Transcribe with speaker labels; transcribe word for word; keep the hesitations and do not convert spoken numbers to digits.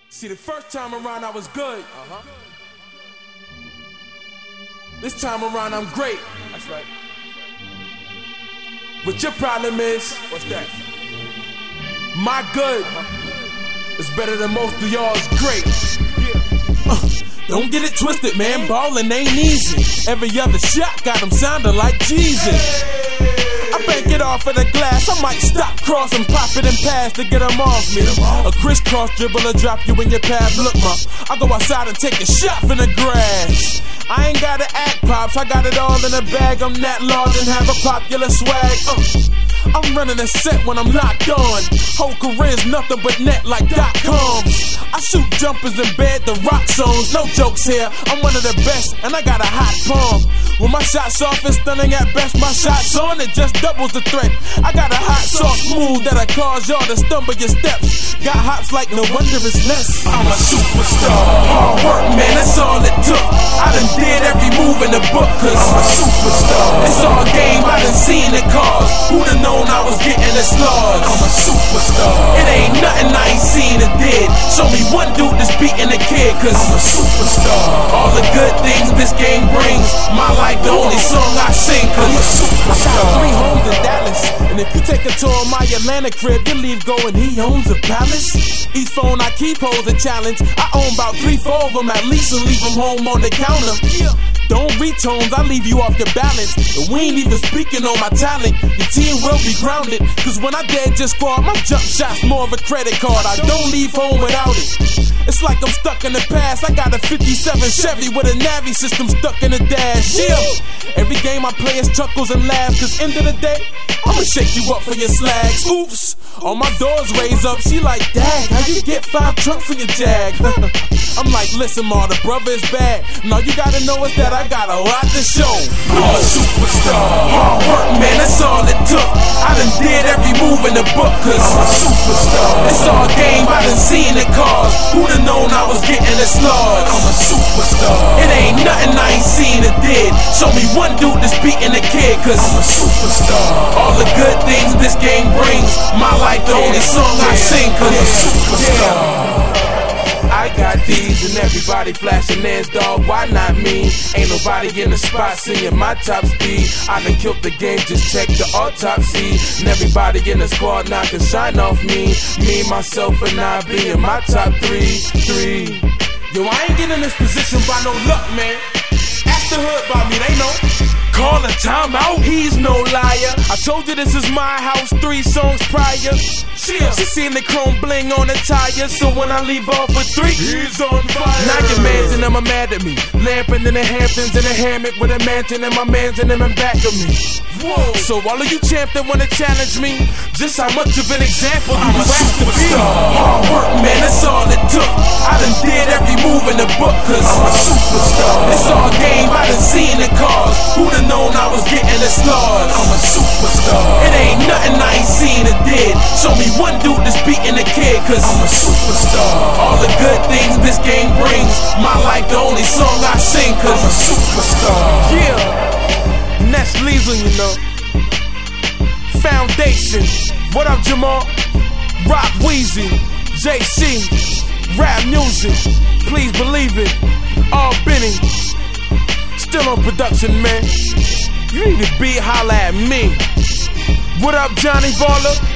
Speaker 1: See, the first time around I was good.
Speaker 2: Uh-huh.
Speaker 1: This time around I'm great.
Speaker 2: That's right.
Speaker 1: But your problem is,
Speaker 2: What's that?
Speaker 1: my good
Speaker 2: Uh-huh.
Speaker 1: is better than most of y'all's great.
Speaker 2: Yeah.
Speaker 1: Uh, don't get it twisted, man. Ballin' ain't easy. Every other shot got him sounding like Jesus. I bank it off of the glass. I might stop, cross, and pop it and pass to get them off me. A crisscross dribble or drop you in your path. Look, ma, I go outside and take a shot in the grass. I ain't gotta act pops, I got it all in a bag. I'm that large and have a popular swag. Uh, I'm running a set when I'm locked on. Whole career's nothing but net like dot coms. I shoot jumpers in bed, the rock songs. No jokes here, I'm one of the best, and I got a hot palm. When my shot's off and stunning at best, my shot's on, it just doubles the threat. I got a hot sauce move that'll cause y'all to stumble your steps. Got hops like no wonder it's less. I'm a superstar. Hard work, man, that's all it took. I done did every move in the book, cause I'm a superstar. It's all game, I done seen the cars. Who'd have known I was getting the stars? I'm a superstar. It ain't nothing I ain't seen or did. Show me one dude that's beating a kid, cause I'm a superstar. All the good things this game brings, my life the only song I sing, cause I'm a superstar. I got three homes in Dallas, and if you take a tour of my Atlanta crib, you leave going, he owns a palace. Each phone I keep holds a challenge. I own about three, four of them at least, and leave them home on the counter. Don't reach homes, I leave you off your balance. And we ain't even speaking on my talent. Your team will be grounded, cause when I dead just squad, my jump shot's more of a credit card. I don't leave home without it. It's like I'm stuck in the past. I got a fifty-seven Chevy with a Navi system stuck in the dash. Yeah. Every game I play is chuckles and laughs, cause end of the day, I'ma shake you up for your slags. Oops, all my doors raise up. She like, Dad, how you get five trucks in your Jag? I'm like, listen, ma, the brother is bad. Now you gotta know is that I got a lot to show. I'm a superstar. Hard work, man, that's all it took. I done did every move in the book, cause I'm a superstar. It's all game, I done seen the cars. Who'd have known I was getting the sludge? I'm a superstar. It ain't nothing I ain't seen or did. Show me one dude that's beating a kid, cause I'm a superstar. All the good things this game brings, my life the only song I sing, cause I'm a superstar. I got these and everybody flashing theirs, dog, why not me? Ain't nobody in the spot seeing my top speed. I done killed the game, just check the autopsy. And everybody in the squad now can shine off me. Me, myself, and I be in my top three, three. Yo, I ain't getting in this position by no luck, man. Ask the hood by me, they know. Call a timeout, he's no liar. I told you this is my house, three songs prior. Yeah. She seen the chrome bling on the tire, so when I leave off with three, he's on fire. Now your mans and them are mad at me. Lamping in the Hamptons in a hammock with a mansion, and my mans and them in back of me. Whoa. So all of you champ that wanna challenge me, just how much of an example I'm a superstar. Hard work, man, that's all it took. I done did every move in the book, cause I'm a superstar. It's all game, I done seen the cars. Who'd have known I was getting the stars? I'm a superstar. It ain't nothing I ain't seen or did. Show me one dude that's beating a kid, cause I'm a superstar. All the good things this game brings, my life the only song I sing, cause I'm a superstar. Yeah. Ness Leeson, you know. Foundation. What up, Jamal? Rock Weezy, J C, rap music. Please believe it. All Benny. Still on production, man. You need to beat, holla at me. What up, Johnny Baller?